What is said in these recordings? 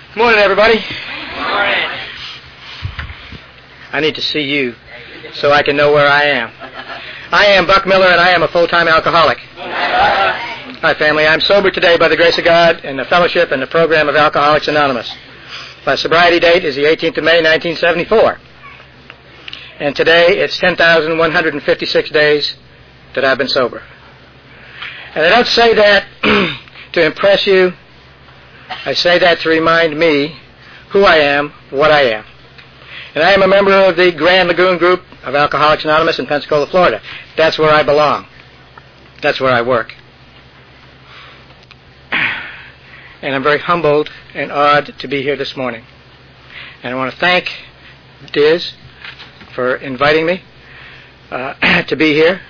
Morning, everybody. Morning. I need to see you so I can know where I am. I am Buck Miller, and I am a full-time alcoholic. Hi, family. I'm sober today by the grace of God and the fellowship and the program of Alcoholics Anonymous. My sobriety date is the 18th of May, 1974. And today it's 10,156 days that I've been sober. And I don't say that to impress you. I say that to remind me who I am, what I am. And I am a member of the Grand Lagoon group of Alcoholics Anonymous in Pensacola, Florida. That's where I belong. That's where I work. And I'm very humbled and awed to be here this morning. And I want to thank Diz for inviting me to be here.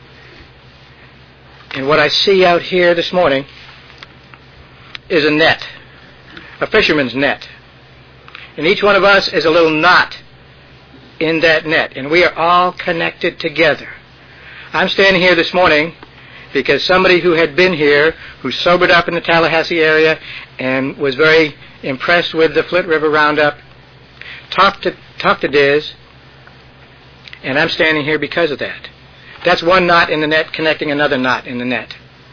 And what I see out here this morning is a net, a fisherman's net. And each one of us is a little knot in that net, and we are all connected together. I'm standing here this morning because somebody who had been here, who sobered up in the Tallahassee area and was very impressed with the Flint River Roundup, talked to Diz, and I'm standing here because of that. That's one knot in the net connecting another knot in the net.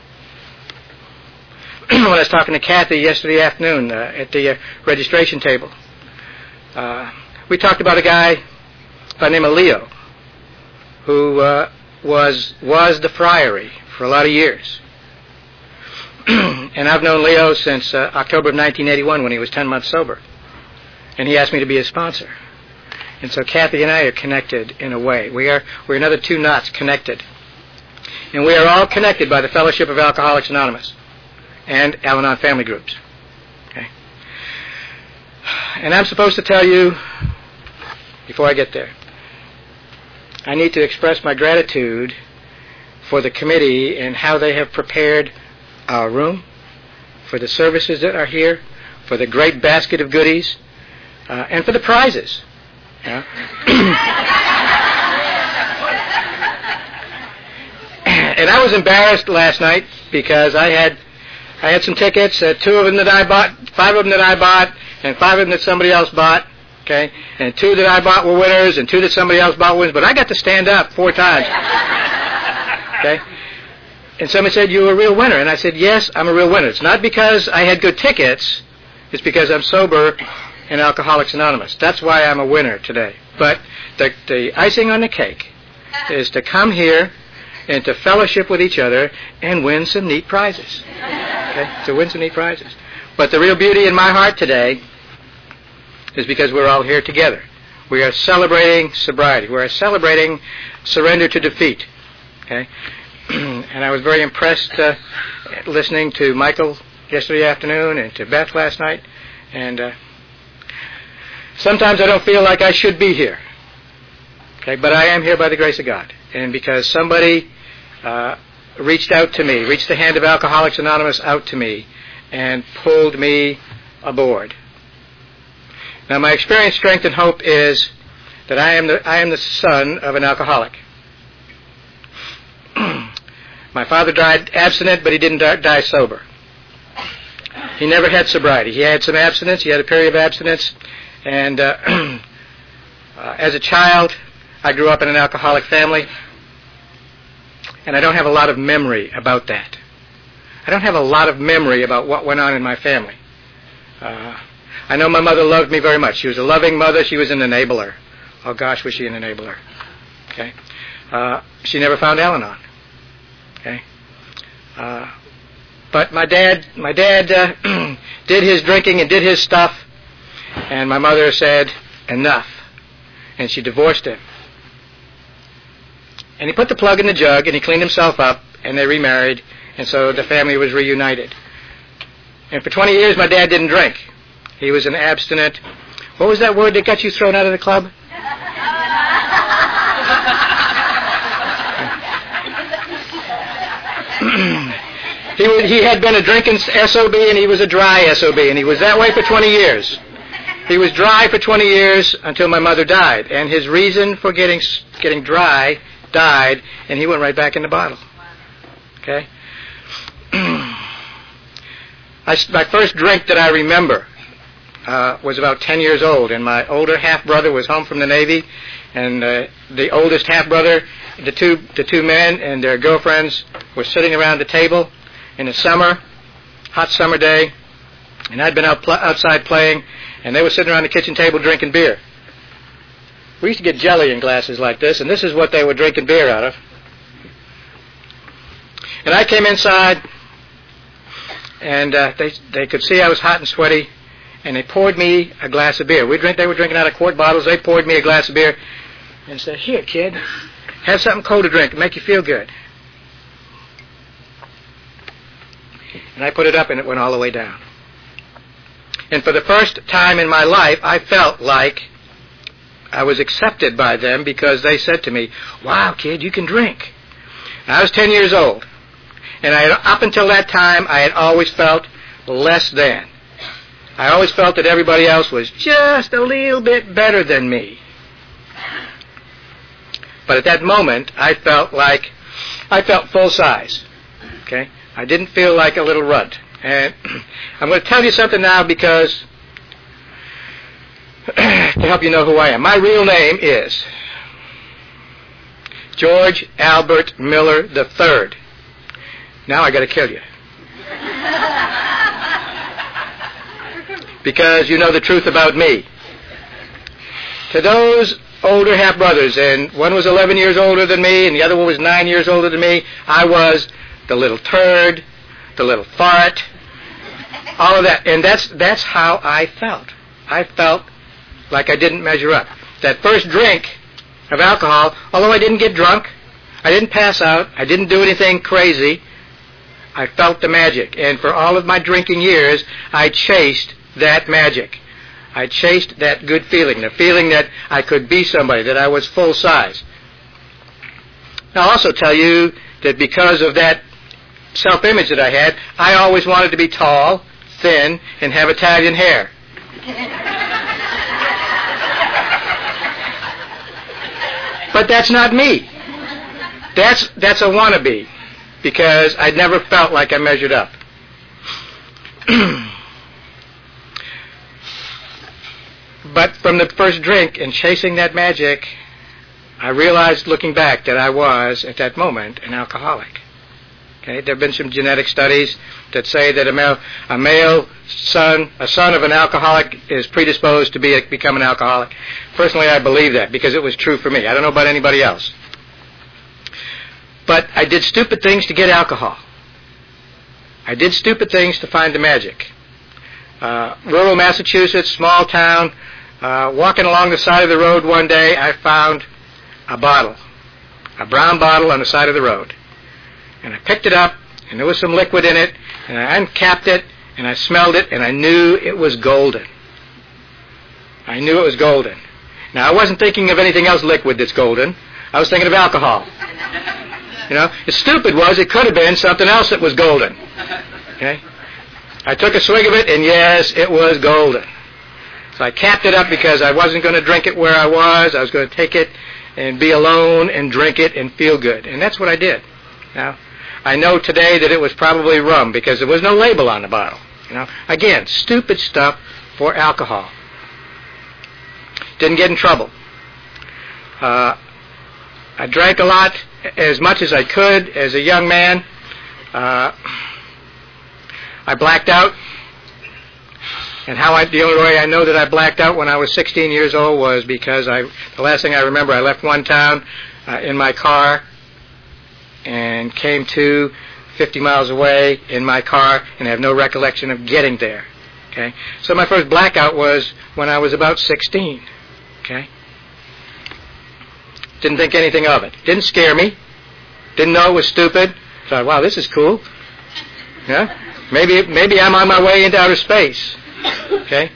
When I was talking to Kathy yesterday afternoon at the registration table, we talked about a guy by the name of Leo, who was the friary for a lot of years. And I've known Leo since October of 1981 when he was 10 months sober. And he asked me to be his sponsor. And so Kathy and I are connected in a way. We're another two knots connected. And we are all connected by the Fellowship of Alcoholics Anonymous and Al-Anon family groups. Okay. And I'm supposed to tell you, before I get there, I need to express my gratitude for the committee and how they have prepared our room, for the services that are here, for the great basket of goodies, and for the prizes. Yeah. And I was embarrassed last night because I had some tickets, 2 of them that I bought, 5 of them that I bought, and 5 of them that somebody else bought, okay? And 2 that I bought were winners, and 2 that somebody else bought winners, but I got to stand up 4 times, okay? And somebody said, "You're a real winner." And I said, "Yes, I'm a real winner. It's not because I had good tickets, it's because I'm sober in Alcoholics Anonymous. That's why I'm a winner today." But the icing on the cake is to come here and to fellowship with each other and win some neat prizes. Okay? To win some neat prizes. But the real beauty in my heart today is because we're all here together. We are celebrating sobriety. We are celebrating surrender to defeat. Okay? And I was very impressed listening to Michael yesterday afternoon and to Beth last night. And sometimes I don't feel like I should be here. Okay? But I am here by the grace of God. And because somebody reached out to me, reached the hand of Alcoholics Anonymous out to me, and pulled me aboard. Now, my experience, strength, and hope is that I am the son of an alcoholic. My father died abstinent, but he didn't die sober. He never had sobriety. He had some abstinence. He had a period of abstinence. And as a child, I grew up in an alcoholic family. And I don't have a lot of memory about that. I don't have a lot of memory about what went on in my family. I know my mother loved me very much. She was a loving mother. She was an enabler. Oh, gosh, was she an enabler. Okay. She never found Al-Anon. Okay. But my dad did his drinking and did his stuff. And my mother said, "Enough." And she divorced him. And he put the plug in the jug, and he cleaned himself up, and they remarried, and so the family was reunited. And for 20 years, my dad didn't drink. He was an abstinent. What was that word that got you thrown out of the club? He had been a drinking SOB, and he was a dry SOB, and he was that way for 20 years. He was dry for 20 years until my mother died, and his reason for getting dry died, and he went right back in the bottle. Okay? My first drink that I remember was about 10 years old, and my older half-brother was home from the Navy, and the oldest half-brother, the two men and their girlfriends were sitting around the table in the summer, hot summer day, and I'd been outside playing, and they were sitting around the kitchen table drinking beer. We used to get jelly in glasses like this, and this is what they were drinking beer out of. And I came inside, and they could see I was hot and sweaty, and they poured me a glass of beer. They were drinking out of quart bottles. They poured me a glass of beer and said, "Here, kid, have something cold to drink and make you feel good." And I put it up, and it went all the way down. And for the first time in my life, I felt like I was accepted by them because they said to me, "Wow, kid, you can drink." And I was 10 years old. And up until that time, I had always felt less than. I always felt that everybody else was just a little bit better than me. But at that moment, I felt full size. Okay? I didn't feel like a little runt. And I'm going to tell you something now because to help you know who I am. My real name is George Albert Miller III. Now I got to kill you. Because you know the truth about me. To those older half-brothers, and one was 11 years older than me, and the other one was 9 years older than me, I was the little turd, the little fart, all of that. And that's how I felt. I felt like I didn't measure up. That first drink of alcohol, although I didn't get drunk, I didn't pass out, I didn't do anything crazy, I felt the magic. And for all of my drinking years, I chased that magic. I chased that good feeling, the feeling that I could be somebody, that I was full size. I'll also tell you that because of that self-image that I had, I always wanted to be tall, thin, and have Italian hair. But that's not me. That's a wannabe, because I never felt like I measured up. But from the first drink and chasing that magic, I realized, looking back, that I was, at that moment, an alcoholic. Okay? There have been some genetic studies that say that a son of an alcoholic is predisposed to become an alcoholic. Personally, I believe that because it was true for me. I don't know about anybody else. But I did stupid things to get alcohol. I did stupid things to find the magic. Rural Massachusetts, small town, walking along the side of the road one day, I found a bottle, a brown bottle on the side of the road. And I picked it up, and there was some liquid in it, and I uncapped it, and I smelled it, and I knew it was golden. I knew it was golden. Now, I wasn't thinking of anything else liquid that's golden. I was thinking of alcohol. You know, as stupid was, it could have been something else that was golden. Okay? I took a swig of it, and yes, it was golden. So I capped it up because I wasn't going to drink it where I was. I was going to take it and be alone and drink it and feel good. And that's what I did. Now, I know today that it was probably rum because there was no label on the bottle. You know, again, stupid stuff for alcohol. Didn't get in trouble. I drank a lot, as much as I could as a young man. I blacked out. And the only way I know that I blacked out when I was 16 years old was because the last thing I remember, I left one town in my car and came to 50 miles away in my car and have no recollection of getting there. Okay? So my first blackout was when I was about 16. Okay? Didn't think anything of it. Didn't scare me. Didn't know it was stupid. Thought, wow, this is cool. Yeah? Maybe I'm on my way into outer space. Okay?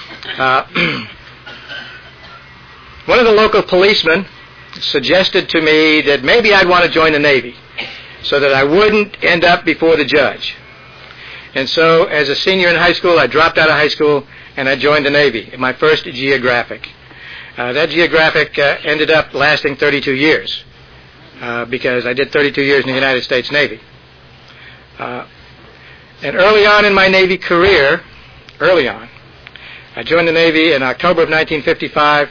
One of the local policemen suggested to me that maybe I'd want to join the Navy so that I wouldn't end up before the judge. And so, as a senior in high school, I dropped out of high school and I joined the Navy, my first geographic. That geographic ended up lasting 32 years because I did 32 years in the United States Navy. And early on in my Navy career, I joined the Navy in October of 1955.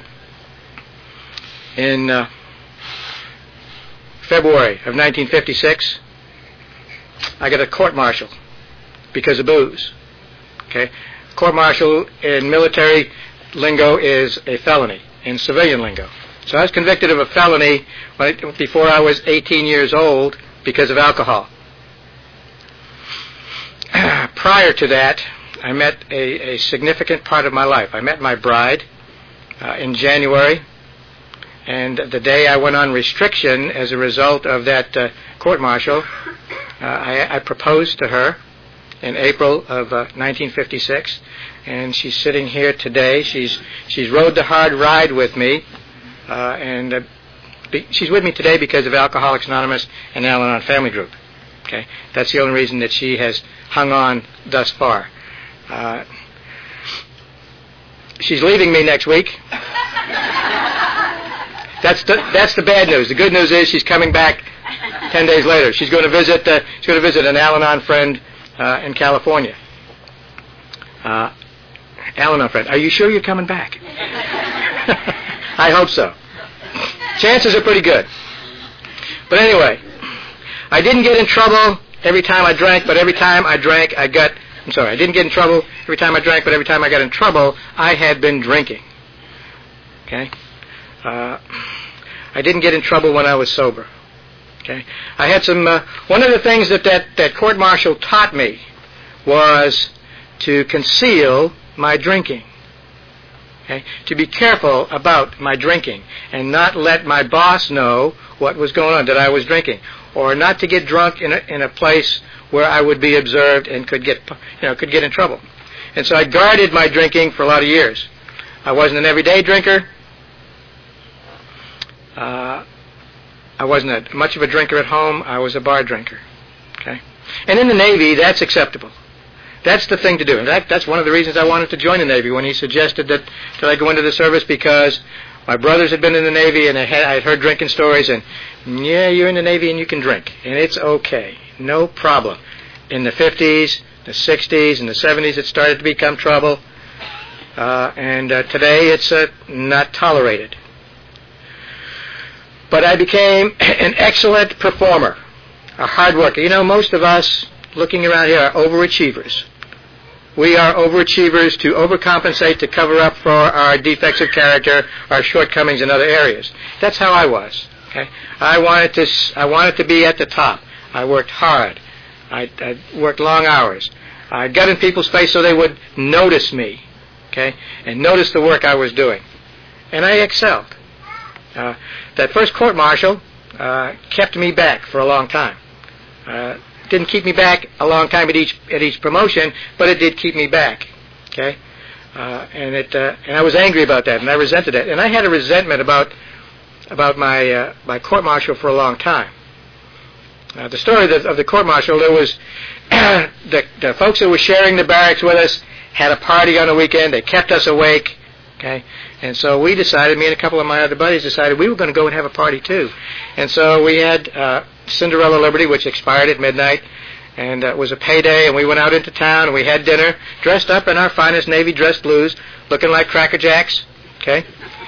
In February of 1956, I got a court-martial because of booze. Okay, court-martial in military lingo is a felony in civilian lingo. So I was convicted of a felony before I was 18 years old because of alcohol. Prior to that, I met a significant part of my life. I met my bride in January, and the day I went on restriction as a result of that court-martial, I proposed to her in April of 1956, and she's sitting here today. She's rode the hard ride with me, and she's with me today because of Alcoholics Anonymous and Al-Anon Family Group. Okay, that's the only reason that she has hung on thus far. She's leaving me next week. That's the bad news. The good news is she's coming back 10 days later. She's going to visit an Al-Anon friend in California. Al-Anon friend, are you sure you're coming back? I hope so. Chances are pretty good. But anyway, I didn't get in trouble every time I drank, but every time I drank, I didn't get in trouble every time I drank, but every time I got in trouble, I had been drinking. Okay? I didn't get in trouble when I was sober. Okay? I had some, one of the things that court-martial taught me was to conceal my drinking. Okay? To be careful about my drinking and not let my boss know what was going on, that I was drinking, or not to get drunk in a place where I would be observed and could get in trouble. And so I guarded my drinking for a lot of years. I wasn't an everyday drinker. I wasn't much of a drinker at home. I was a bar drinker. Okay, and in the Navy, that's acceptable. That's the thing to do. In fact, that's one of the reasons I wanted to join the Navy when he suggested that I go into the service, because my brothers had been in the Navy and I had heard drinking stories, and yeah, you're in the Navy and you can drink, and it's okay, no problem. In the 50s, the 60s, and the 70s, it started to become trouble, and today it's not tolerated. But I became an excellent performer, a hard worker. You know, most of us looking around here are overachievers. We are overachievers to overcompensate, to cover up for our defects of character, our shortcomings in other areas. That's how I was. Okay, I wanted to be at the top. I worked hard. I worked long hours. I got in people's face so they would notice me, okay, and notice the work I was doing, and I excelled. That first court-martial kept me back for a long time. Didn't keep me back a long time at each promotion, but it did keep me back. Okay, and I was angry about that, and I resented it, and I had a resentment about my court-martial for a long time. The story of the court-martial, there was the folks that were sharing the barracks with us had a party on the weekend. They kept us awake. Okay, and so we decided, me and a couple of my other buddies decided we were going to go and have a party too. And so we had Cinderella Liberty, which expired at midnight, and it was a payday, and we went out into town, and we had dinner, dressed up in our finest Navy dress blues, looking like Cracker Jacks. Okay,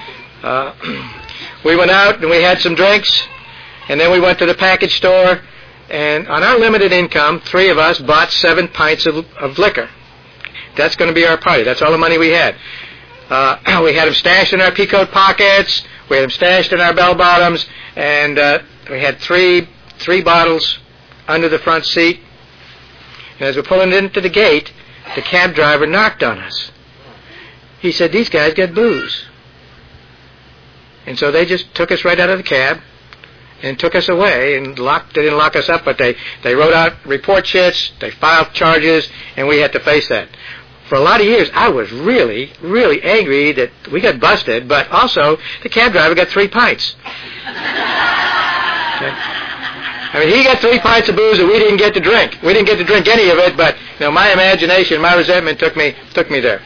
we went out, and we had some drinks, and then we went to the package store, and on our limited income, 3 of us bought 7 pints of liquor. That's going to be our party. That's all the money we had. We had them stashed in our peacoat pockets. We had them stashed in our bell bottoms, and we had three bottles under the front seat. And as we're pulling into the gate, the cab driver knocked on us. He said, "These guys got booze." And so they just took us right out of the cab and took us away and they didn't lock us up, but they wrote out report sheets, they filed charges, and we had to face that. For a lot of years, I was really, really angry that we got busted, but also the cab driver got 3 pints. Okay? I mean, he got 3 pints of booze that we didn't get to drink. We didn't get to drink any of it, but my imagination, my resentment took me there.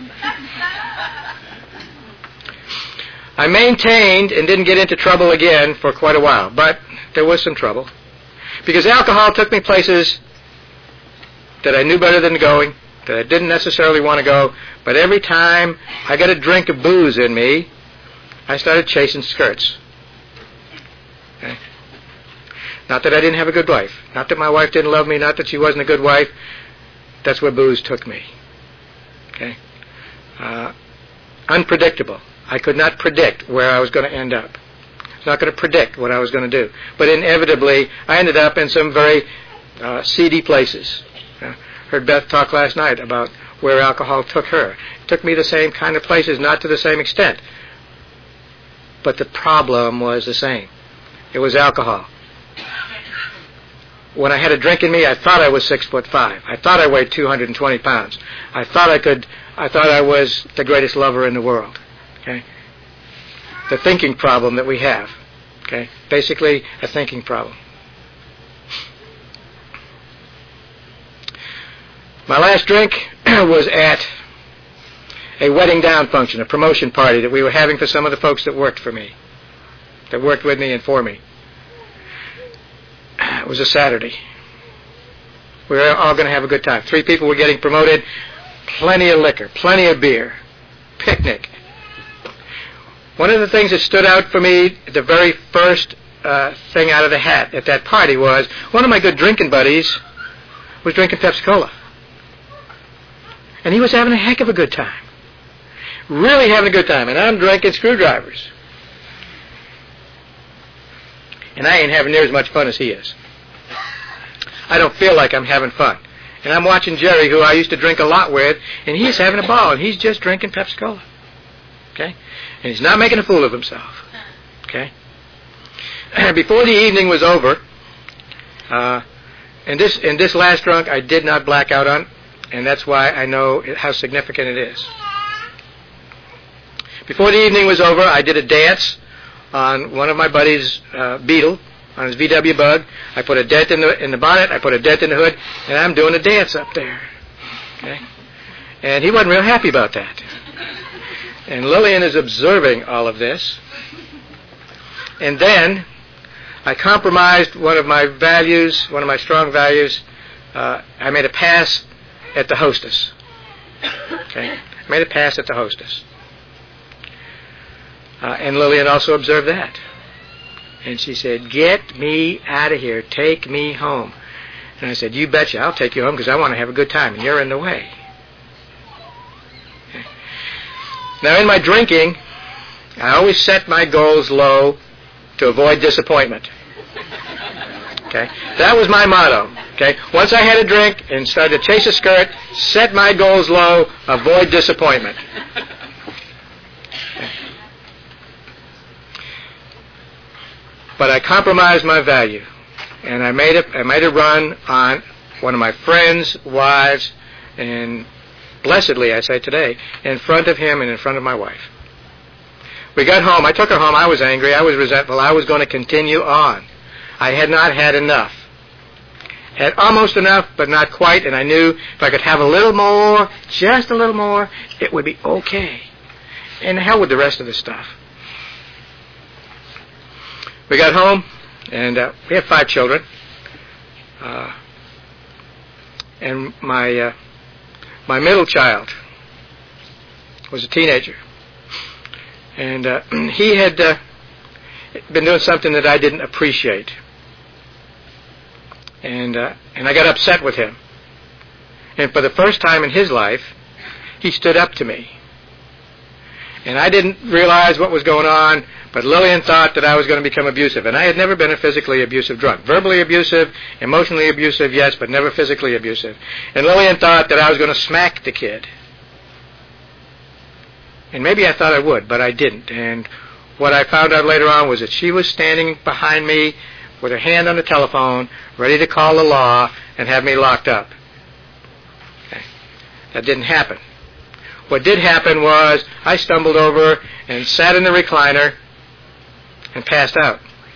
I maintained and didn't get into trouble again for quite a while, but there was some trouble. Because alcohol took me places that I knew better than going. that I didn't necessarily want to go, but every time I got a drink of booze in me, I started chasing skirts. Okay? Not that I didn't have a good wife. Not that my wife didn't love me. Not that she wasn't a good wife. That's where booze took me. Okay? Unpredictable. I could not predict where I was going to end up. I was not going to predict what I was going to do. But inevitably, I ended up in some very seedy places. Heard Beth talk last night about where alcohol took her. It took me the same kind of places, not to the same extent. But the problem was the same. It was alcohol. When I had a drink in me, I thought I was 6'5". I thought I weighed 220 pounds. I thought I was the greatest lover in the world. Okay? The thinking problem that we have. Okay? Basically, a thinking problem. My last drink was at a wedding down function, a promotion party that we were having for some of the folks that worked for me, that worked with me and for me. It was a Saturday. We were all going to have a good time. 3 people were getting promoted, plenty of liquor, plenty of beer, picnic. One of the things that stood out for me, the very first thing out of the hat at that party was one of my good drinking buddies was drinking Pepsi-Cola. And he was having a heck of a good time. Really having a good time. And I'm drinking screwdrivers. And I ain't having near as much fun as he is. I don't feel like I'm having fun. And I'm watching Jerry, who I used to drink a lot with, and he's having a ball, and he's just drinking Pepsi-Cola. Okay? And he's not making a fool of himself. Okay? Before the evening was over, and this last drunk I did not black out on, and that's why I know how significant it is. Before the evening was over, I did a dance on one of my buddy's Beetle, on his VW Bug. I put a dent in the bonnet, I put a dent in the hood, and I'm doing a dance up there. Okay? And he wasn't real happy about that. And Lillian is observing all of this. And then I compromised one of my values, one of my strong values. I made a pass at the hostess. Okay? I made a pass at the hostess. And Lillian also observed that. And she said, "Get me out of here. Take me home." And I said, "You betcha. I'll take you home because I want to have a good time, and you're in the way." Okay. Now, in my drinking, I always set my goals low to avoid disappointment. Okay? That was my motto. Okay? Once I had a drink and started to chase a skirt, set my goals low, avoid disappointment. But I compromised my value, and I made a run on one of my friends' wives, and blessedly, I say today, in front of him and in front of my wife. We got home. I took her home. I was angry. I was resentful. I was going to continue on. I had not had enough. Had almost enough, but not quite, and I knew if I could have a little more, just a little more, it would be okay. And the hell with the rest of the stuff. We got home, and we had 5 children. And my middle child was a teenager. And he had been doing something that I didn't appreciate. And I got upset with him. And for the first time in his life, he stood up to me. And I didn't realize what was going on, but Lillian thought that I was going to become abusive. And I had never been a physically abusive drunk. Verbally abusive, emotionally abusive, yes, but never physically abusive. And Lillian thought that I was going to smack the kid. And maybe I thought I would, but I didn't. And what I found out later on was that she was standing behind me with her hand on the telephone, ready to call the law and have me locked up. Okay. That didn't happen. What did happen was I stumbled over and sat in the recliner and passed out.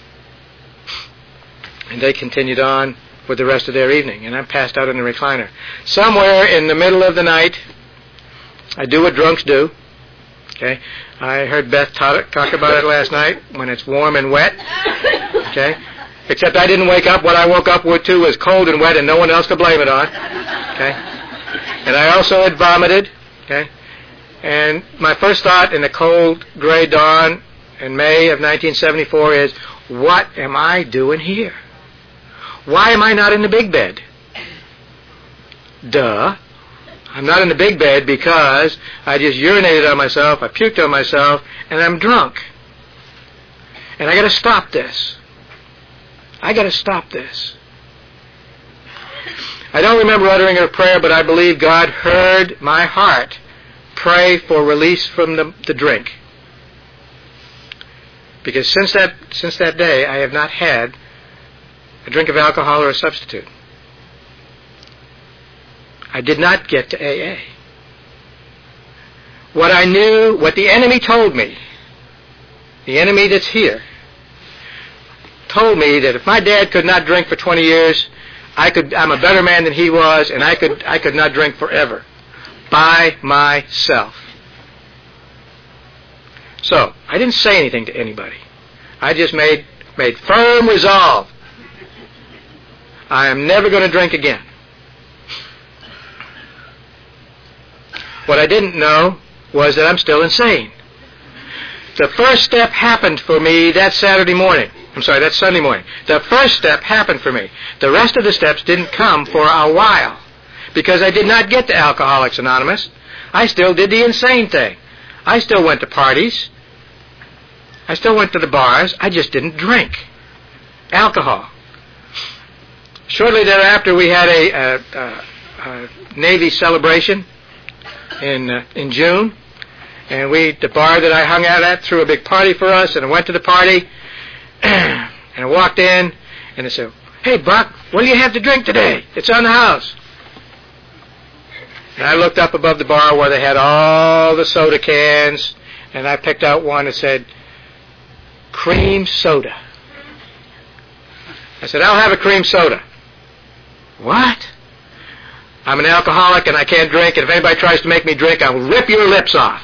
And they continued on with the rest of their evening, and I passed out in the recliner. Somewhere in the middle of the night, I do what drunks do. Okay, I heard Beth talk about it last night when it's warm and wet. Okay, except I didn't wake up. What I woke up with too was cold and wet, and no one else to blame it on. Okay. And I also had vomited. Okay? And my first thought in the cold, gray dawn in May of 1974 is, what am I doing here? Why am I not in the big bed? Duh. I'm not in the big bed because I just urinated on myself, I puked on myself, and I'm drunk. And I got to stop this. I got to stop this. I don't remember uttering a prayer, but I believe God heard my heart pray for release from the drink. Because since that day, I have not had a drink of alcohol or a substitute. I did not get to AA. What I knew, what the enemy told me, the enemy that's here, told me that if my dad could not drink for 20 years, I'm a better man than he was, and I could not drink forever by myself. So I didn't say anything to anybody. I just made firm resolve. I am never going to drink again. What I didn't know was that I'm still insane. The first step happened for me that Sunday morning. The first step happened for me. The rest of the steps didn't come for a while because I did not get to Alcoholics Anonymous. I still did the insane thing. I still went to parties. I still went to the bars. I just didn't drink alcohol. Shortly thereafter, we had a Navy celebration in June, and the bar that I hung out at threw a big party for us, and I went to the party, and I walked in, and they said, "Hey, Buck, what do you have to drink today? It's on the house." And I looked up above the bar where they had all the soda cans, and I picked out one that said, "Cream soda." I said, "I'll have a cream soda." "What? I'm an alcoholic and I can't drink, and if anybody tries to make me drink, I'll rip your lips off."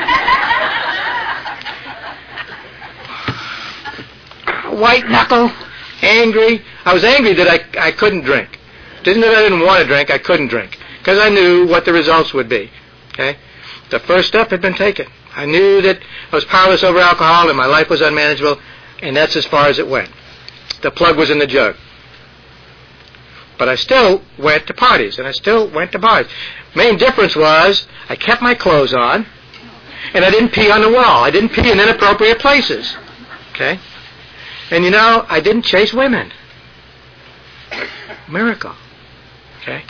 White knuckle, angry. I was angry that I couldn't drink. Didn't that I didn't want to drink, I couldn't drink. Because I knew what the results would be. Okay? The first step had been taken. I knew that I was powerless over alcohol and my life was unmanageable, and that's as far as it went. The plug was in the jug. But I still went to parties, and I still went to bars. Main difference was I kept my clothes on, and I didn't pee on the wall. I didn't pee in inappropriate places. Okay? And I didn't chase women. Miracle. Okay?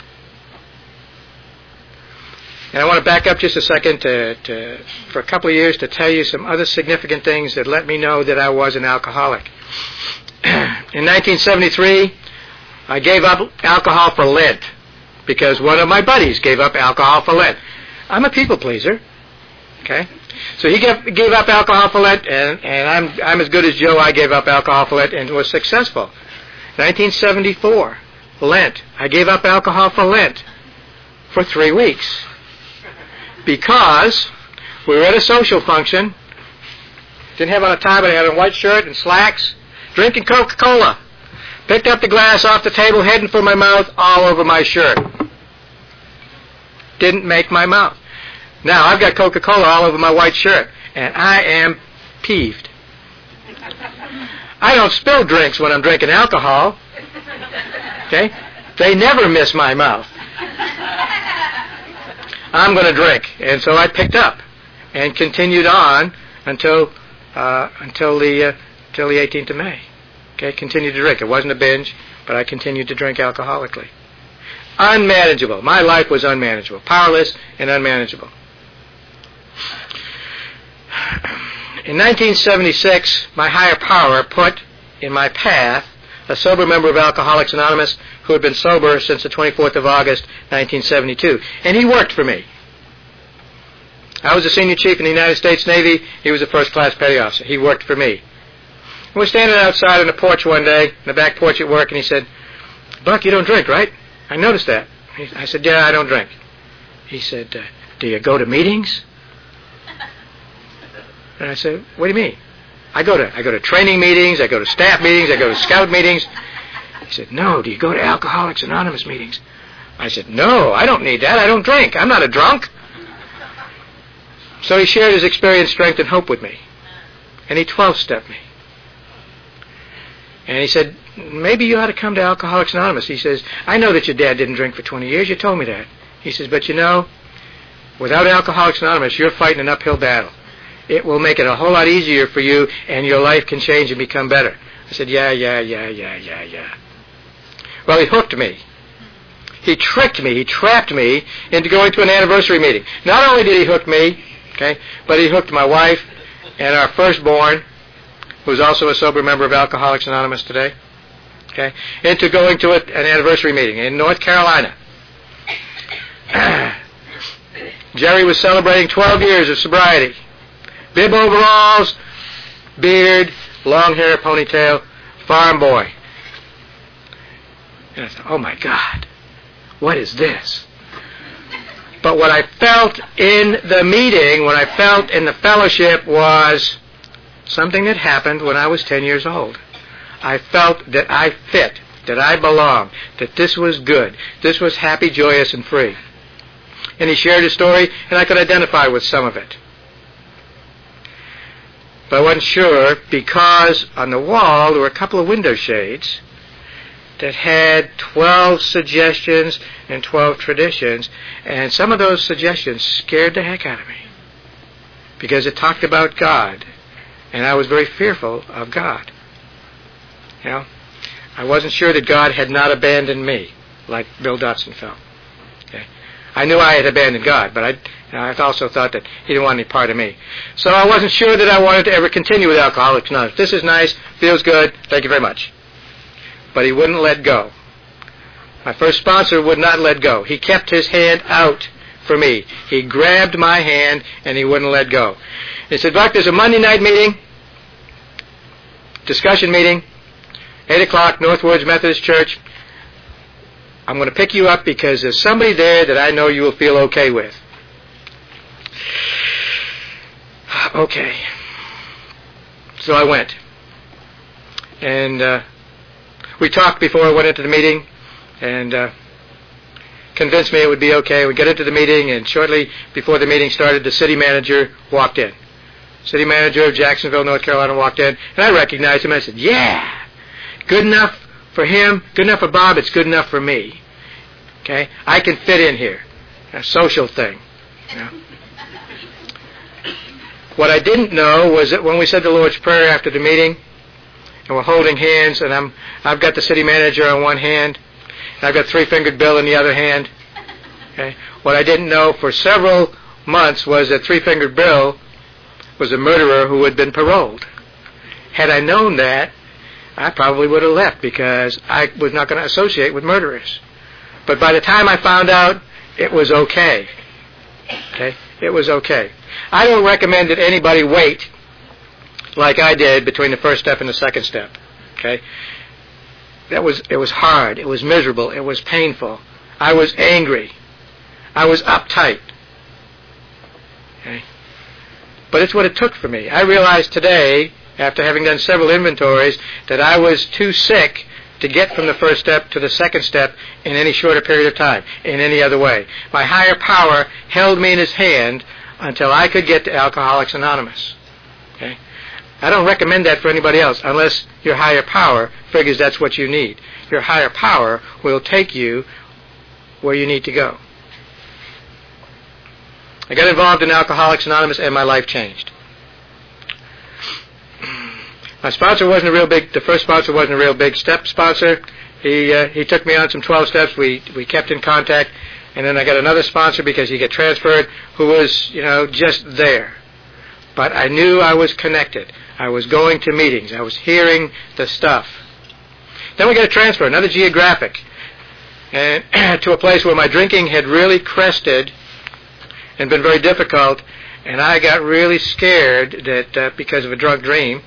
And I want to back up just a second for a couple of years to tell you some other significant things that let me know that I was an alcoholic. In 1973, I gave up alcohol for Lent because one of my buddies gave up alcohol for Lent. I'm a people pleaser. Okay? So he gave up alcohol for Lent, and I'm as good as Joe. I gave up alcohol for Lent and was successful. 1974, Lent. I gave up alcohol for Lent for 3 weeks because we were at a social function. Didn't have on a tie, but I had a white shirt and slacks, drinking Coca-Cola. Picked up the glass off the table, heading for my mouth, all over my shirt. Didn't make my mouth. Now, I've got Coca-Cola all over my white shirt, and I am peeved. I don't spill drinks when I'm drinking alcohol. Okay? They never miss my mouth. I'm going to drink. And so I picked up and continued on until the 18th of May. Okay, continued to drink. It wasn't a binge, but I continued to drink alcoholically. Unmanageable. My life was unmanageable. Powerless and unmanageable. In 1976, my higher power put in my path a sober member of Alcoholics Anonymous who had been sober since the 24th of August, 1972. And he worked for me. I was a senior chief in the United States Navy. He was a first-class petty officer. He worked for me. We were standing outside on the porch one day, in the back porch at work, and he said, "Buck, you don't drink, right?" I noticed that. I said, "Yeah, I don't drink." He said, "Do you go to meetings?" And I said, "What do you mean?" I go to training meetings, I go to staff meetings, I go to scout meetings. He said, "No, do you go to Alcoholics Anonymous meetings?" I said, no, I don't need that. I don't drink. I'm not a drunk. So he shared his experience, strength, and hope with me. And he 12-stepped me. And he said, maybe you ought to come to Alcoholics Anonymous. He says, I know that your dad didn't drink for 20 years. You told me that. He says, but you know, without Alcoholics Anonymous, you're fighting an uphill battle. It will make it a whole lot easier for you, and your life can change and become better. I said, yeah. Well, he hooked me. He tricked me. He trapped me into going to an anniversary meeting. Not only did he hook me, okay, but he hooked my wife and our firstborn, who's also a sober member of Alcoholics Anonymous today, okay, into going to an anniversary meeting in North Carolina. Jerry was celebrating 12 years of sobriety. Bib overalls, beard, long hair, ponytail, farm boy. And I thought, oh my God, what is this? But what I felt in the meeting, what I felt in the fellowship was something that happened when I was 10 years old. I felt that I fit, that I belonged, that this was good, this was happy, joyous, and free. And he shared his story, and I could identify with some of it. But I wasn't sure because on the wall there were a couple of window shades that had 12 suggestions and 12 traditions, and some of those suggestions scared the heck out of me because it talked about God, and I was very fearful of God. You know, I wasn't sure that God had not abandoned me like Bill Dotson felt. Okay. I knew I had abandoned God, but I also thought that he didn't want any part of me. So I wasn't sure that I wanted to ever continue with Alcoholics Anonymous. This is nice, feels good, thank you very much. But he wouldn't let go. My first sponsor would not let go. He kept his hand out for me. He grabbed my hand and he wouldn't let go. He said, Buck, there's a Monday night meeting, discussion meeting, 8 o'clock, Northwoods Methodist Church. I'm going to pick you up because there's somebody there that I know you will feel okay with. Okay. So I went. And we talked before I went into the meeting and convinced me it would be okay. We got into the meeting, and shortly before the meeting started, the city manager walked in. City manager of Jacksonville, North Carolina, walked in, and I recognized him. I said, yeah, good enough for him, good enough for Bob, it's good enough for me. Okay? I can fit in here. A social thing. You know? What I didn't know was that when we said the Lord's Prayer after the meeting, and we're holding hands, and I've got the city manager on one hand, and I've got Three-Fingered Bill in the other hand. Okay? What I didn't know for several months was that Three-Fingered Bill was a murderer who had been paroled. Had I known that, I probably would have left because I was not going to associate with murderers. But by the time I found out, it was okay. Okay? It was okay. I don't recommend that anybody wait like I did between the first step and the second step. Okay? It was hard. It was miserable. It was painful. I was angry. I was uptight. Okay? But it's what it took for me. I realized today, after having done several inventories, that I was too sick to get from the first step to the second step in any shorter period of time, in any other way. My higher power held me in his hand until I could get to Alcoholics Anonymous. Okay? I don't recommend that for anybody else unless your higher power figures that's what you need. Your higher power will take you where you need to go. I got involved in Alcoholics Anonymous and my life changed. My sponsor wasn't a real big, the first sponsor wasn't a real big step sponsor. He took me on some 12 steps. We kept in contact. And then I got another sponsor because he got transferred who was, just there. But I knew I was connected. I was going to meetings. I was hearing the stuff. Then we got a transfer, another geographic, and to a place where my drinking had really crested and been very difficult. And I got really scared that because of a drunk dream,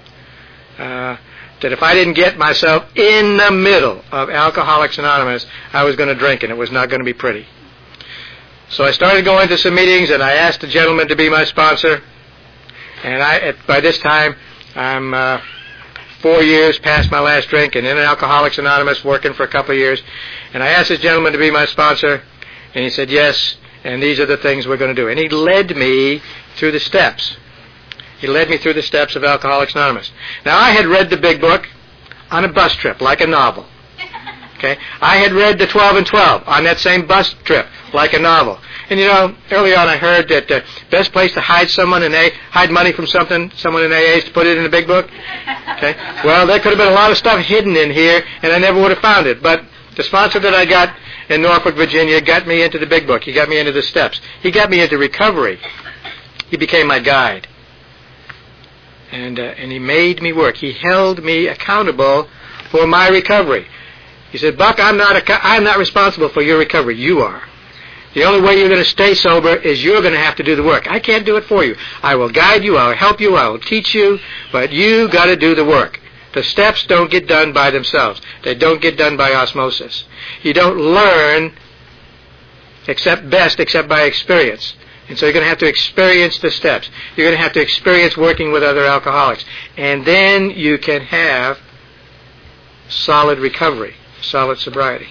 that if I didn't get myself in the middle of Alcoholics Anonymous, I was going to drink, and it was not going to be pretty. So I started going to some meetings, and I asked the gentleman to be my sponsor. And by this time, I'm 4 years past my last drink and in Alcoholics Anonymous working for a couple of years. And I asked this gentleman to be my sponsor, and he said yes, and these are the things we're going to do. And he led me through the steps. He led me through the steps of Alcoholics Anonymous. Now, I had read the big book on a bus trip, like a novel. Okay? I had read the 12 and 12 on that same bus trip, like a novel. And you know, early on I heard that the best place to hide hide money from someone in AA is to put it in a big book. Okay? Well, there could have been a lot of stuff hidden in here, and I never would have found it. But the sponsor that I got in Norfolk, Virginia, got me into the big book. He got me into the steps. He got me into recovery. He became my guide. And he made me work. He held me accountable for my recovery. He said, Buck, I'm not responsible for your recovery. You are. The only way you're going to stay sober is you're going to have to do the work. I can't do it for you. I will guide you. I will help you. I will teach you. But you got to do the work. The steps don't get done by themselves. They don't get done by osmosis. You don't learn except by experience. And so you're going to have to experience the steps. You're going to have to experience working with other alcoholics. And then you can have solid recovery, solid sobriety.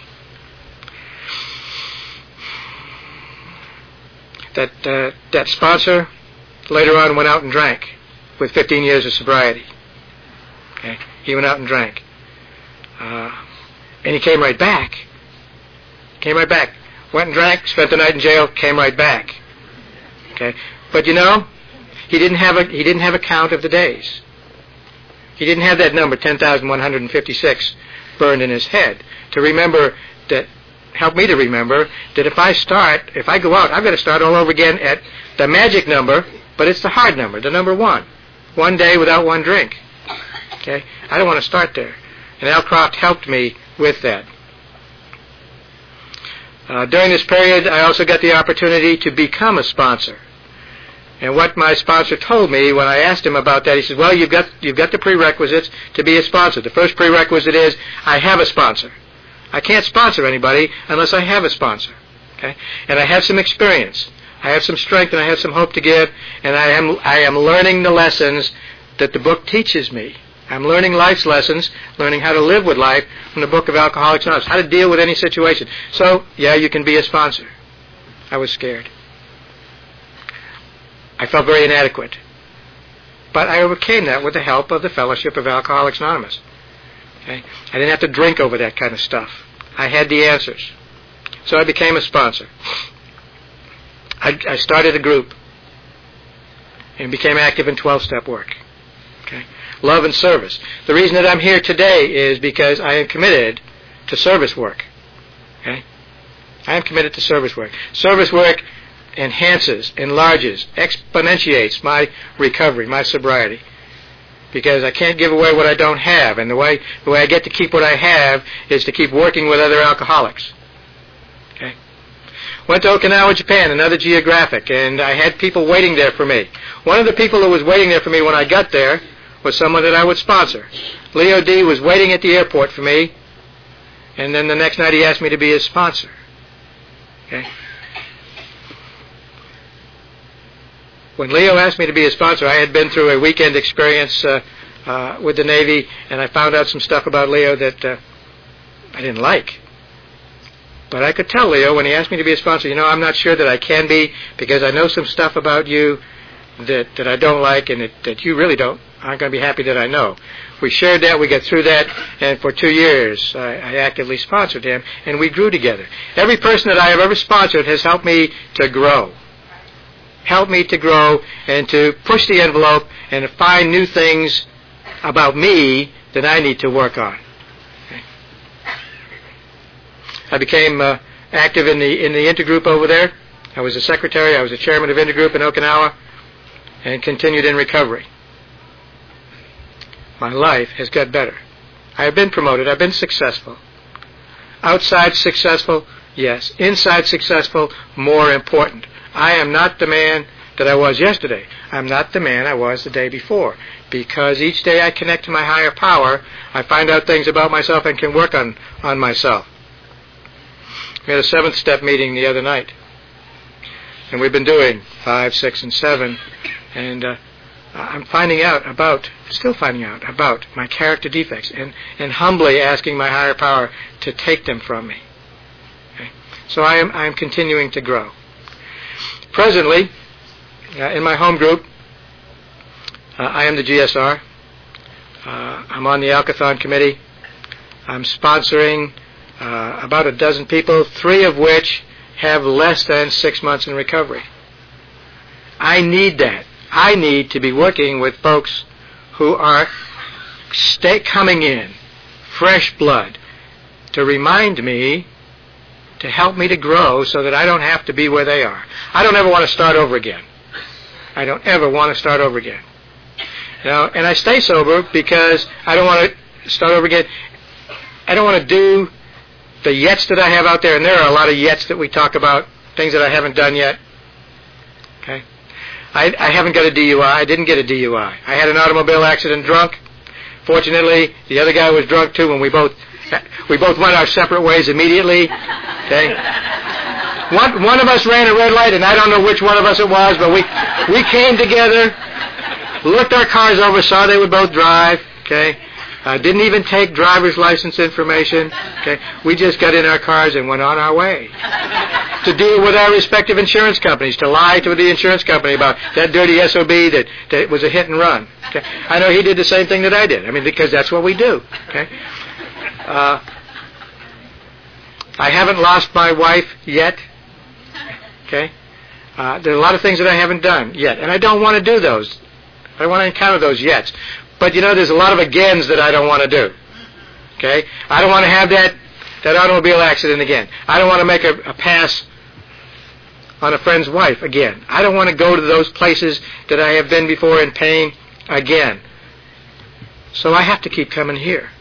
That sponsor later on went out and drank with 15 years of sobriety. Okay? He went out and drank. And he came right back. Went and drank, spent the night in jail, came right back. Okay? But you know, he didn't have a count of the days. He didn't have that number, 10,156, burned in his head to remember that. Help me to remember that if I go out, I've got to start all over again at the magic number, but it's the hard number, the number 1. 1 day without 1 drink. Okay? I don't want to start there. And Al Croft helped me with that. During this period, I also got the opportunity to become a sponsor. And what my sponsor told me when I asked him about that, he said, well, you've got the prerequisites to be a sponsor. The first prerequisite is, I have a sponsor. I can't sponsor anybody unless I have a sponsor. Okay? And I have some experience. I have some strength and I have some hope to give, and I am learning the lessons that the book teaches me. I'm learning life's lessons, learning how to live with life from the book of Alcoholics Anonymous, how to deal with any situation. So, yeah, you can be a sponsor. I was scared. I felt very inadequate. But I overcame that with the help of the Fellowship of Alcoholics Anonymous. Okay? I didn't have to drink over that kind of stuff. I had the answers. So I became a sponsor. I started a group and became active in 12-step work. Okay? Love and service. The reason that I'm here today is because I am committed to service work. Okay? I am committed to service work. Service work enhances, enlarges, exponentiates my recovery, my sobriety. Because I can't give away what I don't have. And the way I get to keep what I have is to keep working with other alcoholics. Okay? Went to Okinawa, Japan, another geographic, and I had people waiting there for me. One of the people who was waiting there for me when I got there was someone that I would sponsor. Leo D. was waiting at the airport for me, and then the next night he asked me to be his sponsor. Okay? When Leo asked me to be his sponsor, I had been through a weekend experience with the Navy, and I found out some stuff about Leo that I didn't like. But I could tell Leo when he asked me to be a sponsor, you know, I'm not sure that I can be, because I know some stuff about you that I don't like, and that you really aren't going to be happy that I know. We shared that, we got through that, and for 2 years I actively sponsored him, and we grew together. Every person that I have ever sponsored has helped me to grow. Help me to grow and to push the envelope and to find new things about me that I need to work on. Okay. I became active in the intergroup over there. I was a secretary. I was the chairman of intergroup in Okinawa, and continued in recovery. My life has got better. I have been promoted. I've been successful. Outside successful, yes. Inside successful, more important. I am not the man that I was yesterday. I'm not the man I was the day before. Because each day I connect to my higher power, I find out things about myself and can work on myself. We had a 7th step meeting the other night. And we've been doing 5, 6, and 7. And I'm still finding out about my character defects, and humbly asking my higher power to take them from me. Okay? So I am continuing to grow. Presently, in my home group, I am the GSR. I'm on the Alcathon committee. I'm sponsoring about a dozen people, 3 of which have less than 6 months in recovery. I need that. I need to be working with folks who are coming in, fresh blood, to remind me, to help me to grow so that I don't have to be where they are. I don't ever want to start over again. I don't ever want to start over again. And I stay sober because I don't want to start over again. I don't want to do the yets that I have out there, and there are a lot of yets that we talk about, things that I haven't done yet. Okay? I haven't got a DUI. I didn't get a DUI. I had an automobile accident drunk. Fortunately, the other guy was drunk too, and we both went our separate ways immediately. Okay? One of us ran a red light, and I don't know which one of us it was, but we came together, looked our cars over, saw they would both drive. Okay? Didn't even take driver's license information. Okay, we just got in our cars and went on our way to deal with our respective insurance companies, to lie to the insurance company about that dirty SOB that was a hit and run. Okay, I know he did the same thing that I did. I mean, because that's what we do. Okay, I haven't lost my wife yet. Okay, there are a lot of things that I haven't done yet, and I don't want to do those. I don't want to encounter those yet. But, there's a lot of agains that I don't want to do. Okay? I don't want to have that automobile accident again. I don't want to make a pass on a friend's wife again. I don't want to go to those places that I have been before in pain again. So I have to keep coming here.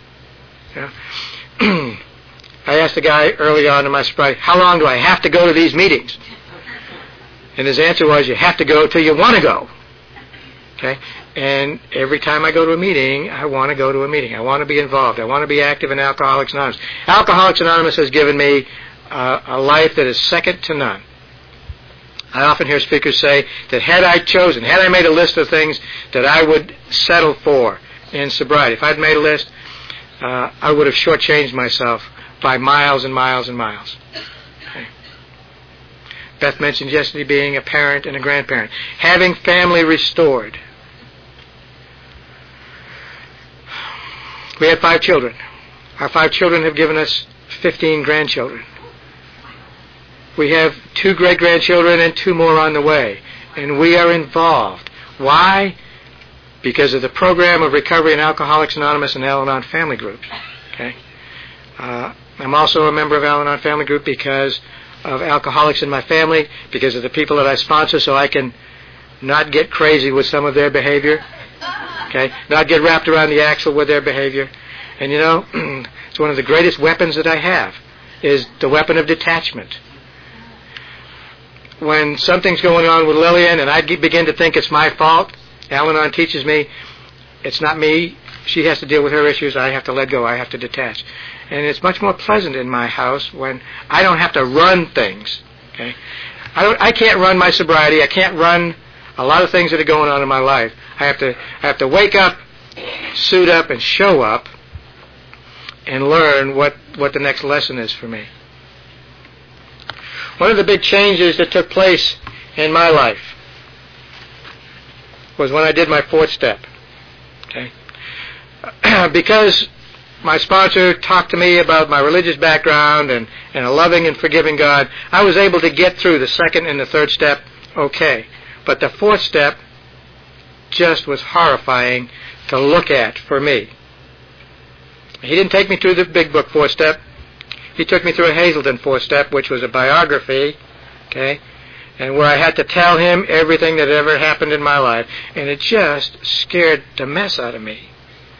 I asked the guy early on in my sobriety, how long do I have to go to these meetings? And his answer was, you have to go till you want to go. Okay? And every time I go to a meeting, I want to go to a meeting. I want to be involved. I want to be active in Alcoholics Anonymous. Alcoholics Anonymous has given me a life that is second to none. I often hear speakers say that had I made a list of things that I would settle for in sobriety, if I'd made a list, I would have shortchanged myself by miles and miles and miles. Okay. Beth mentioned yesterday being a parent and a grandparent. Having family restored. We had 5 children. Our 5 children have given us 15 grandchildren. We have 2 great-grandchildren and 2 more on the way. And we are involved. Why? Because of the program of recovery in Alcoholics Anonymous and Al-Anon family groups. Okay. I'm also a member of Al-Anon family group because of alcoholics in my family, because of the people that I sponsor, so I can not get crazy with some of their behavior. Okay, not get wrapped around the axle with their behavior. And it's one of the greatest weapons that I have, is the weapon of detachment. When something's going on with Lillian and I begin to think it's my fault, Al-Anon teaches me it's not me. She has to deal with her issues. I have to let go. I have to detach. And it's much more pleasant in my house when I don't have to run things. Okay, I can't run my sobriety. I can't run a lot of things that are going on in my life. I have to wake up, suit up, and show up, and learn what the next lesson is for me. One of the big changes that took place in my life was when I did my 4th step. Okay, because my sponsor talked to me about my religious background and a loving and forgiving God, I was able to get through the 2nd and the 3rd step okay. But the 4th step just was horrifying to look at for me. He didn't take me through the Big Book 4th step. He took me through a Hazelden 4th step, which was a biography, okay, and where I had to tell him everything that ever happened in my life, and it just scared the mess out of me.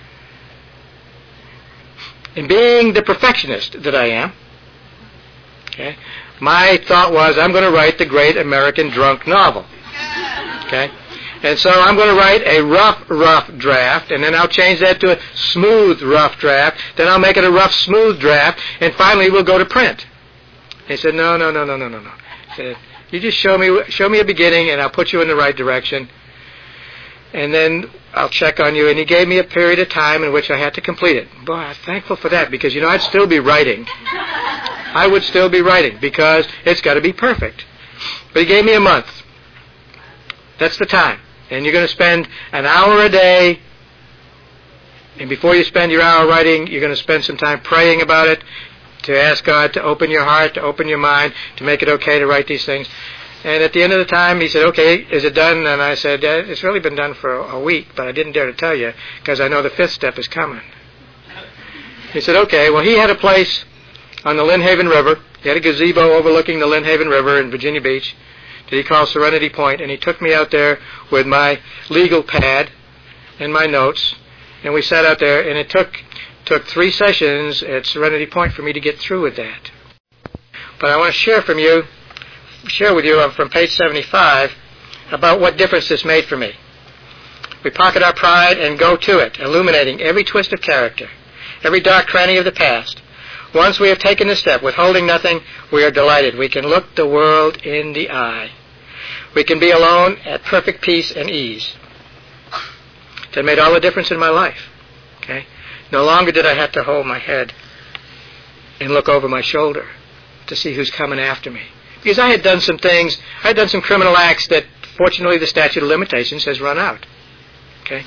And being the perfectionist that I am, okay, my thought was, I'm going to write the great American drunk novel. Okay? And so I'm going to write a rough draft, and then I'll change that to a smooth, rough draft. Then I'll make it a rough, smooth draft, and finally we'll go to print. He said, no. He said, you just show me a beginning, and I'll put you in the right direction. and then I'll check on you. And he gave me a period of time in which I had to complete it. Boy, I'm thankful for that, because, I'd still be writing. I would still be writing, because it's got to be perfect. But he gave me a month. That's the time. And you're going to spend an hour a day. And before you spend your hour writing, you're going to spend some time praying about it, to ask God to open your heart, to open your mind, to make it okay to write these things. And at the end of the time, he said, okay, is it done? And I said, it's really been done for a week, but I didn't dare to tell you, because I know the 5th step is coming. He said, okay. Well, he had a place on the Lynn Haven River. He had a gazebo overlooking the Lynn Haven River in Virginia Beach that he called Serenity Point, and he took me out there with my legal pad and my notes, and we sat out there, and it took 3 sessions at Serenity Point for me to get through with that. But I want to share with you from page 75 about what difference this made for me. We pocket our pride and go to it, illuminating every twist of character, every dark cranny of the past. Once we have taken the step, withholding nothing, we are delighted. We can look the world in the eye. We can be alone at perfect peace and ease. That made all the difference in my life. Okay? No longer did I have to hold my head and look over my shoulder to see who's coming after me. Because I had done some things, I had done some criminal acts that, fortunately, the statute of limitations has run out. Okay?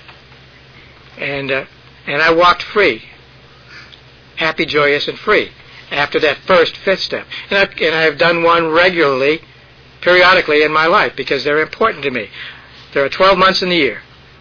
And I walked free, happy, joyous, and free after that first 5th step. And I have done one regularly, periodically in my life, because they're important to me. There are 12 months in the year.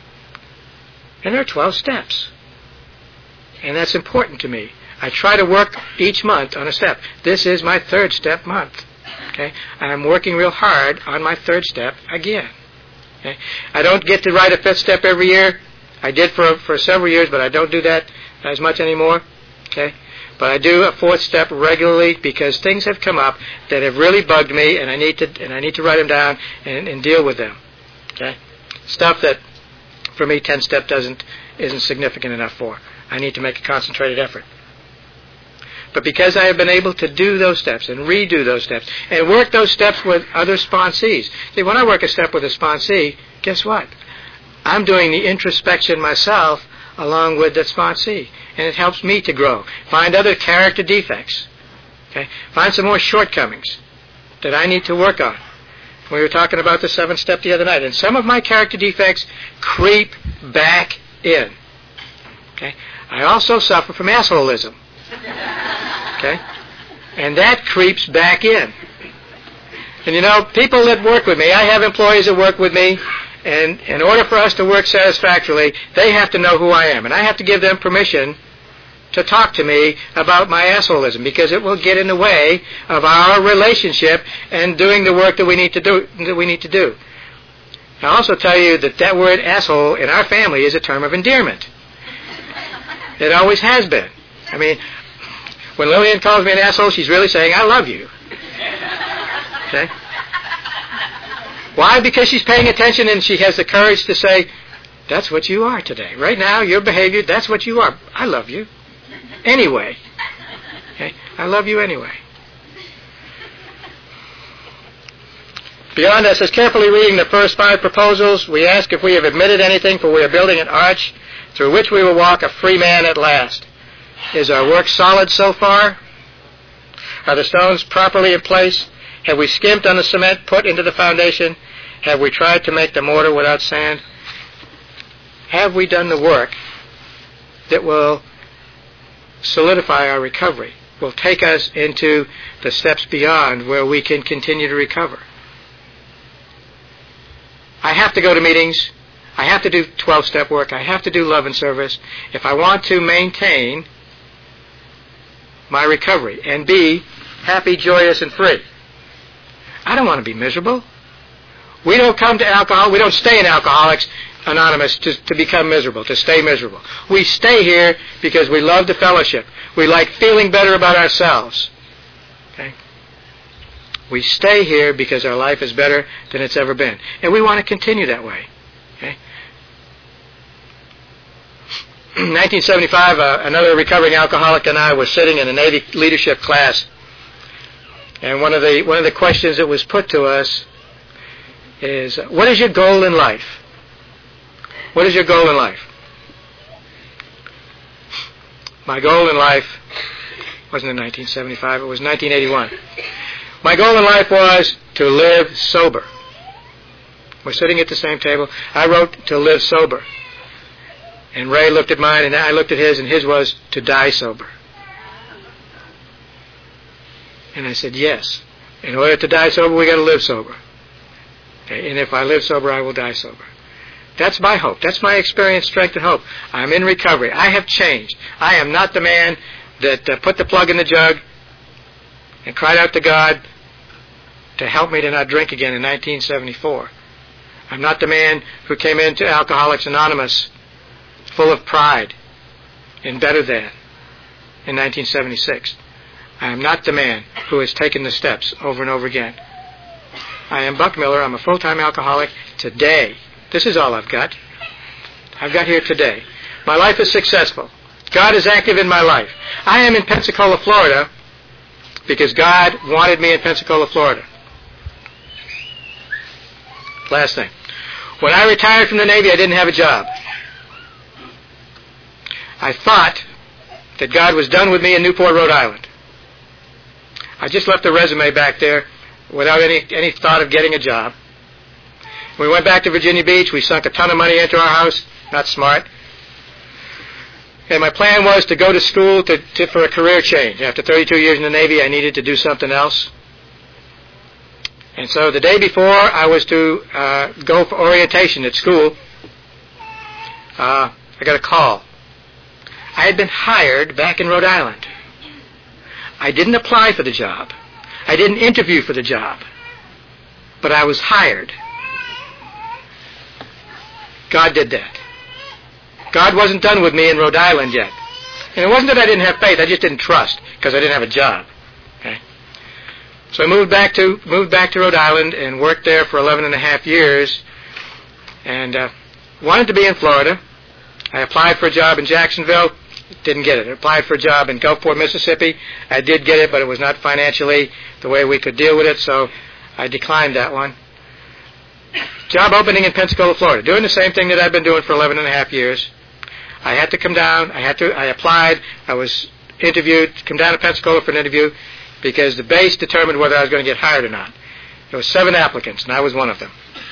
And there are 12 steps. And that's important to me. I try to work each month on a step. This is my 3rd step month. Okay? I'm working real hard on my 3rd step again. Okay? I don't get to write a 5th step every year. I did for several years, but I don't do that as much anymore. Okay? But I do a 4th step regularly, because things have come up that have really bugged me, and I need to write them down and deal with them. Okay? Stuff that, for me, 10 step isn't significant enough for. I need to make a concentrated effort. But because I have been able to do those steps and redo those steps and work those steps with other sponsees. See, when I work a step with a sponsee, guess what? I'm doing the introspection myself along with the sponsee. And it helps me to grow. Find other character defects. Okay? Find some more shortcomings that I need to work on. We were talking about the 7th step the other night. And some of my character defects creep back in. Okay? I also suffer from assholism. Okay? And that creeps back in. And people that work with me, I have employees that work with me, and in order for us to work satisfactorily, they have to know who I am. And I have to give them permission to talk to me about my assholism, because it will get in the way of our relationship and doing the work that we need to do. I'll also tell you that word asshole in our family is a term of endearment. It always has been. I mean, when Lillian calls me an asshole, she's really saying, I love you. Okay? Why? Because she's paying attention and she has the courage to say, that's what you are today. Right now, your behavior, that's what you are. I love you. Anyway. Okay? I love you anyway. Beyond us, as carefully reading the first 5 proposals, we ask if we have admitted anything, for we are building an arch through which we will walk a free man at last. Is our work solid so far? Are the stones properly in place? Have we skimped on the cement put into the foundation? Have we tried to make the mortar without sand? Have we done the work that will solidify our recovery, will take us into the steps beyond where we can continue to recover? I have to go to meetings. I have to do 12-step work. I have to do love and service if I want to maintain my recovery and be happy, joyous, and free. I don't want to be miserable. We don't come to alcohol. We don't stay in Alcoholics Anonymous to become miserable, to stay miserable. We stay here because we love the fellowship. We like feeling better about ourselves. Okay? We stay here because our life is better than it's ever been. And we want to continue that way. Okay? In 1975, another recovering alcoholic and I were sitting in a Navy leadership class. And one of the questions that was put to us is, what is your goal in life? What is your goal in life? My goal in life wasn't in 1975, it was 1981. My goal in life was to live sober. We're sitting at the same table. I wrote to live sober. And Ray looked at mine, and I looked at his, and his was to die sober. And I said, yes. In order to die sober, we got to live sober. Okay? And if I live sober, I will die sober. That's my hope. That's my experience, strength, and hope. I'm in recovery. I have changed. I am not the man that put the plug in the jug and cried out to God to help me to not drink again in 1974. I'm not the man who came into Alcoholics Anonymous full of pride and better than in 1976. I am not the man who has taken the steps over and over again. I am Buck Miller. I'm a full-time alcoholic today. This is all I've got. I've got here today. My life is successful. God is active in my life. I am in Pensacola, Florida, because God wanted me in Pensacola, Florida. Last thing. When I retired from the Navy, I didn't have a job. I thought that God was done with me in Newport, Rhode Island. I just left the resume back there without any thought of getting a job. We went back to Virginia Beach. We sunk a ton of money into our house. Not smart. And my plan was to go to school for a career change. After 32 years in the Navy, I needed to do something else. And so the day before I was to go for orientation at school, I got a call. I had been hired back in Rhode Island. I didn't apply for the job. I didn't interview for the job. But I was hired. God did that. God wasn't done with me in Rhode Island yet. And it wasn't that I didn't have faith. I just didn't trust because I didn't have a job. Okay? So I moved back to Rhode Island and worked there for 11 and a half years and wanted to be in Florida. I applied for a job in Jacksonville. Didn't get it. I applied for a job in Gulfport, Mississippi. I did get it, but it was not financially the way we could deal with it, so I declined that one. Job opening in Pensacola, Florida. Doing the same thing that I've been doing for 11 and a half years. I had to come down. I applied. I was interviewed. Come down to Pensacola for an interview because the base determined whether I was going to get hired or not. There were 7 applicants, and I was one of them.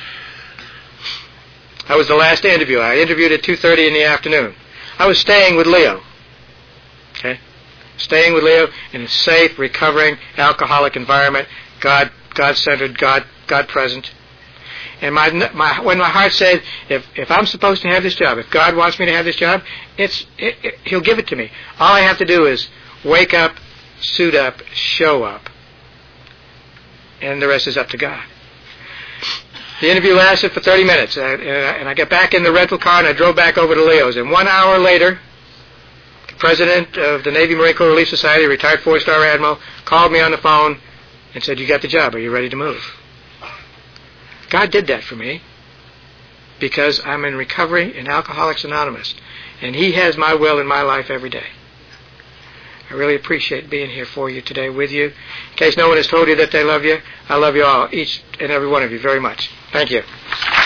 I was the last to interview. I interviewed at 2:30 in the afternoon. I was staying with Leo. Okay? Staying with Leo in a safe, recovering, alcoholic environment, God-centered, God-present. And when my heart said, if I'm supposed to have this job, if God wants me to have this job, He'll give it to me. All I have to do is wake up, suit up, show up. And the rest is up to God. The interview lasted for 30 minutes, and I got back in the rental car and I drove back over to Leo's. And 1 hour later, the president of the Navy Marine Corps Relief Society, retired 4-star admiral, called me on the phone and said, "You got the job. Are you ready to move?" God did that for me because I'm in recovery in Alcoholics Anonymous, and He has my will in my life every day. I really appreciate being here for you today with you. In case no one has told you that they love you, I love you all, each and every one of you, very much. Thank you.